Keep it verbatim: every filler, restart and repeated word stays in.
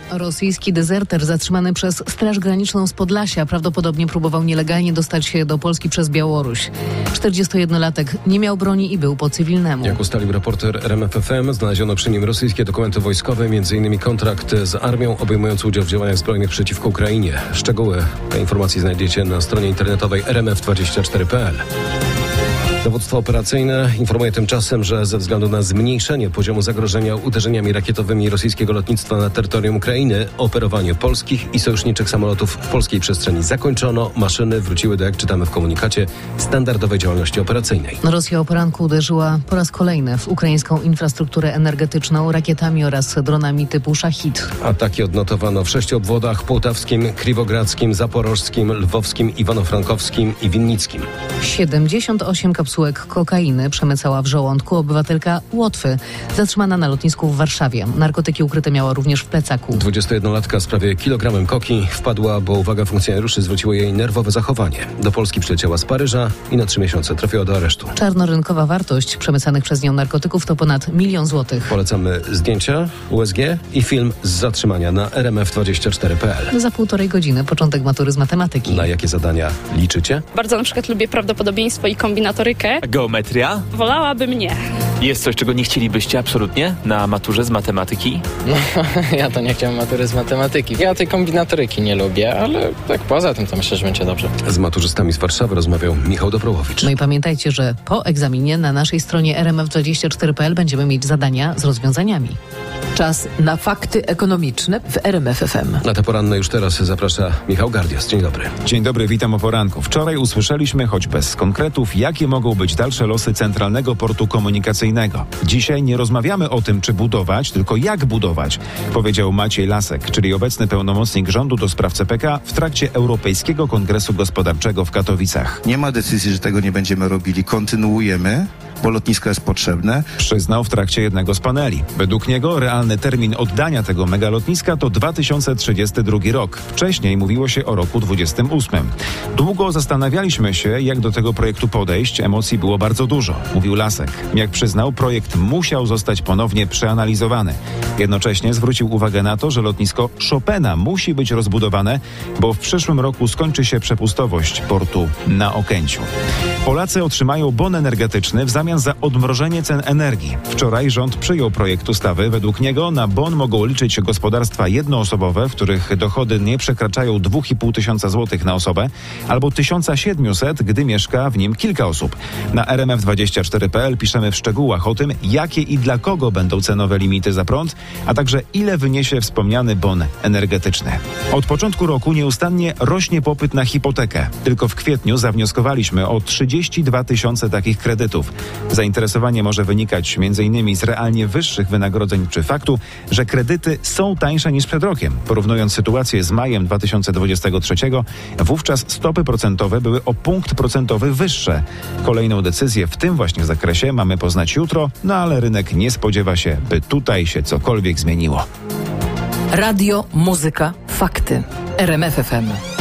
Rosyjski dezerter zatrzymany przez Straż Graniczną z Podlasia prawdopodobnie próbował nielegalnie dostać się do Polski przez Białoruś. czterdziestojednolatek nie miał broni i był po cywilnemu. Jak ustalił reporter R M F F M, znaleziono przy nim rosyjskie dokumenty wojskowe, m.in. kontrakt z armią obejmujący udział w działaniach zbrojnych przeciwko Ukrainie. Szczegóły tej informacji znajdziecie na stronie internetowej r m f dwadzieścia cztery kropka p l. Dowództwo operacyjne informuje tymczasem, że ze względu na zmniejszenie poziomu zagrożenia uderzeniami rakietowymi rosyjskiego lotnictwa na terytorium Ukrainy, operowanie polskich i sojuszniczych samolotów w polskiej przestrzeni zakończono. Maszyny wróciły do, jak czytamy w komunikacie, standardowej działalności operacyjnej. Rosja o poranku uderzyła po raz kolejny w ukraińską infrastrukturę energetyczną rakietami oraz dronami typu Szachid. Ataki odnotowano w sześciu obwodach: Połtawskim, Kriwogradzkim, Zaporożskim, Lwowskim, Iwano-Frankowskim i Winnickim. siedemdziesiąt osiem kapsułek kokainy przemycała w żołądku obywatelka Łotwy, zatrzymana na lotnisku w Warszawie. Narkotyki ukryte miała również w plecaku. dwudziestojednolatka z prawie kilogramem koki wpadła, bo uwaga funkcjonariuszy zwróciło jej nerwowe zachowanie. Do Polski przyleciała z Paryża i na trzy miesiące trafiła do aresztu. Czarnorynkowa wartość przemycanych przez nią narkotyków to ponad milion złotych. Polecamy zdjęcia U S G i film z zatrzymania na r m f dwadzieścia cztery kropka p l. Za półtorej godziny początek matury z matematyki. Na jakie zadania liczycie? Bardzo na przykład lubię prawdopodobieństwo i kombinatorykę. Geometria? Wolałabym nie. Jest coś, czego nie chcielibyście absolutnie na maturze z matematyki? No, ja to nie chciałem matury z matematyki. Ja tej kombinatoryki nie lubię, ale tak poza tym to myślę, że będzie dobrze. Z maturzystami z Warszawy rozmawiał Michał Dobrołowicz. No i pamiętajcie, że po egzaminie na naszej stronie r m f dwadzieścia cztery kropka p l będziemy mieć zadania z rozwiązaniami. Czas na fakty ekonomiczne w R M F F M. Na te poranne już teraz zaprasza Michał Gardias. Dzień dobry. Dzień dobry, witam o poranku. Wczoraj usłyszeliśmy, choć bez konkretów, jakie mogą być dalsze losy Centralnego Portu Komunikacyjnego. Dzisiaj nie rozmawiamy o tym, czy budować, tylko jak budować, powiedział Maciej Lasek, czyli obecny pełnomocnik rządu do spraw C P K w trakcie Europejskiego Kongresu Gospodarczego w Katowicach. Nie ma decyzji, że tego nie będziemy robili. Kontynuujemy, bo lotnisko jest potrzebne. Przyznał w trakcie jednego z paneli. Według niego realny termin oddania tego megalotniska to dwa tysiące trzydziesty drugi rok. Wcześniej mówiło się o roku dwudziestym ósmym. Długo zastanawialiśmy się, jak do tego projektu podejść. Emocji było bardzo dużo, mówił Lasek. Jak przyznał, projekt musiał zostać ponownie przeanalizowany. Jednocześnie zwrócił uwagę na to, że lotnisko Chopina musi być rozbudowane, bo w przyszłym roku skończy się przepustowość portu na Okęciu. Polacy otrzymają bon energetyczny w zamian za odmrożenie cen energii. Wczoraj rząd przyjął projekt ustawy. Według niego na bon mogą liczyć gospodarstwa jednoosobowe, w których dochody nie przekraczają dwa i pół tysiąca złotych na osobę, albo tysiąc siedemset, gdy mieszka w nim kilka osób. Na r m f dwadzieścia cztery kropka p l piszemy w szczegółach o tym, jakie i dla kogo będą cenowe limity za prąd, a także ile wyniesie wspomniany bon energetyczny. Od początku roku nieustannie rośnie popyt na hipotekę. Tylko w kwietniu zawnioskowaliśmy o trzydzieści dwa tysiące takich kredytów. Zainteresowanie może wynikać między innymi z realnie wyższych wynagrodzeń czy faktu, że kredyty są tańsze niż przed rokiem. Porównując sytuację z majem dwa tysiące dwudziestego trzeciego, wówczas stopy procentowe były o punkt procentowy wyższe. Kolejną decyzję w tym właśnie zakresie mamy poznać jutro, no ale rynek nie spodziewa się, by tutaj się cokolwiek zmieniło. Radio, muzyka, fakty. R M F F M.